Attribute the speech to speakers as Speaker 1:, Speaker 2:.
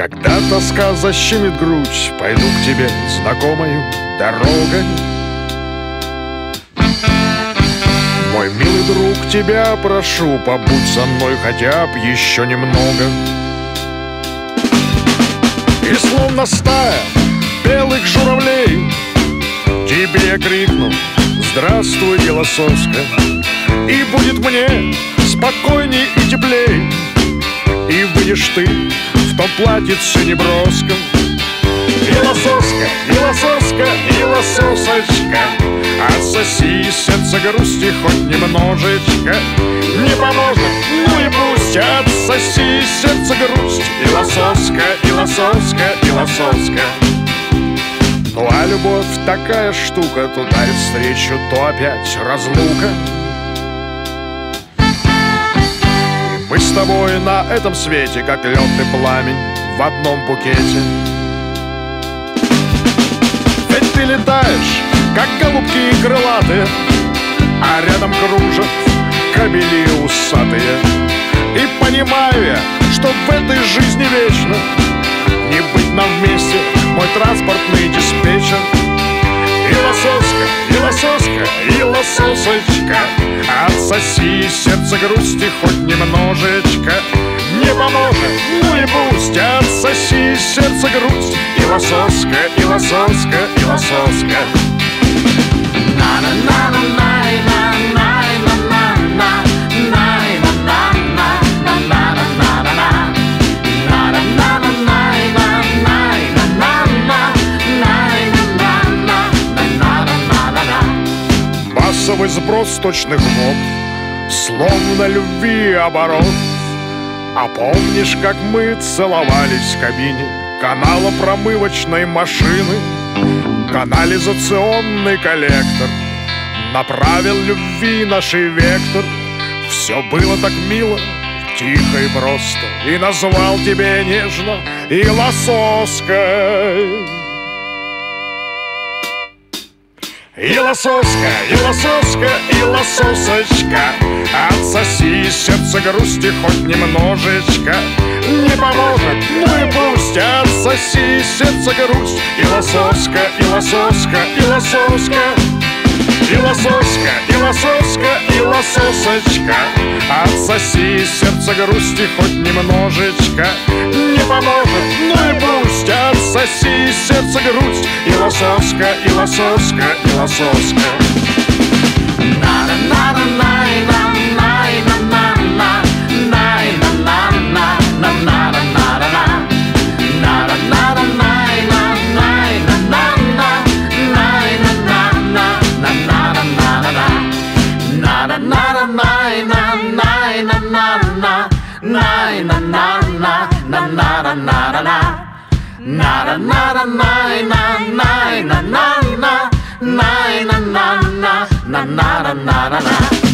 Speaker 1: Когда тоска защемит грудь, пойду к тебе знакомою дорогой. Мой милый друг, тебя прошу, побудь со мной хотя б еще немного. И словно стая белых журавлей тебе я крикну: здравствуй, Елососка. И будет мне спокойней и теплей, и выйдешь ты в том платьице неброском. Елососка, Елососка, Елососочка, отсоси сердце грусти хоть немножечко. Не поможет, ну и пусть, отсоси сердце грусть. Елососка, Елососка, Елососка. Ну а любовь такая штука, то дай встречу, то опять разлука. И мы с тобой на этом свете, как лед и пламень в одном букете. Ведь ты летаешь, как голубки крылатые, а рядом кружат кобели усатые. И понимаю я, что в этой жизни вечно не быть нам вместе, мой транспортный диспетчер. Елососка, Елососка, Елососочка, отсоси сердце грусти хоть немножечко. Не поможет, ну и пусть, отсоси сердце грусть. Елососка, Елососка, Елососка. Басовый сброс точных нот, словно любви оборот. А помнишь, как мы целовались в кабине каналопромывочной машины? Канализационный коллектор направил любви нашей вектор. Все было так мило, тихо и просто, и назвал тебя нежно Елосоской. Елососка, Елососка, Елососочка, отсоси сердце грусти хоть немножечко. Не поможет, ну и пусть, отсоси сердце грусть. Елососка, Елососка, Елососка. Елососка, Елососка, Елососочка, отсоси сердце грусти хоть немножечко. Не поможет, ну и пусть, отсоси сердце грусть. Елососка, Елососка, Елососка.
Speaker 2: Na